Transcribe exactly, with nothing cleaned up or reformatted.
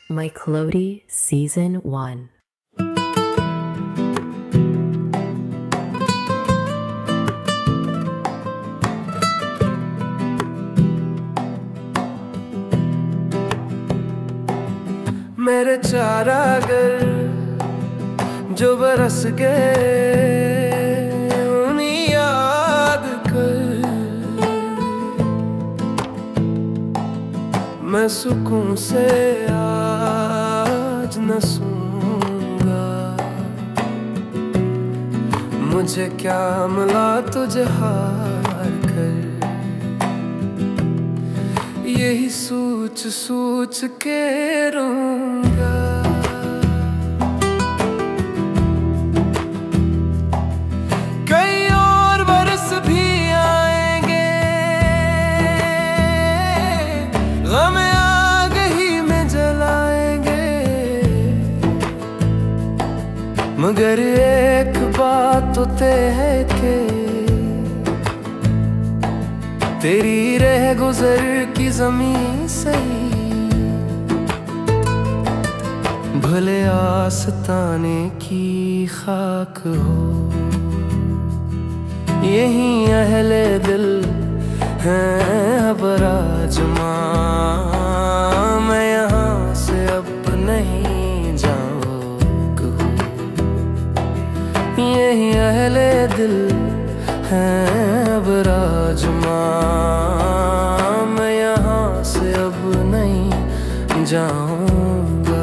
Myclody Season one. मेरे चारागर जो बरस गए उन्हीं याद कर मैं सुकून से आज न सोऊंगा। मुझे क्या मिला तुझे हार कर, यही सोच सोच के रोऊंगा। कई और बरस भी आएंगे, गम आग ही में जलाएंगे, मगर एक बात तो तय है कि तेरी रह गुजर की ज़मीं से भले आस्ताने की खाक हो। यही अहले दिल हैं बराजमा, मैं यहाँ से अब नहीं जाऊँगा। यही अहले दिल हैं बराजमा, मैं यहाँ से अब नहीं जाऊँगा।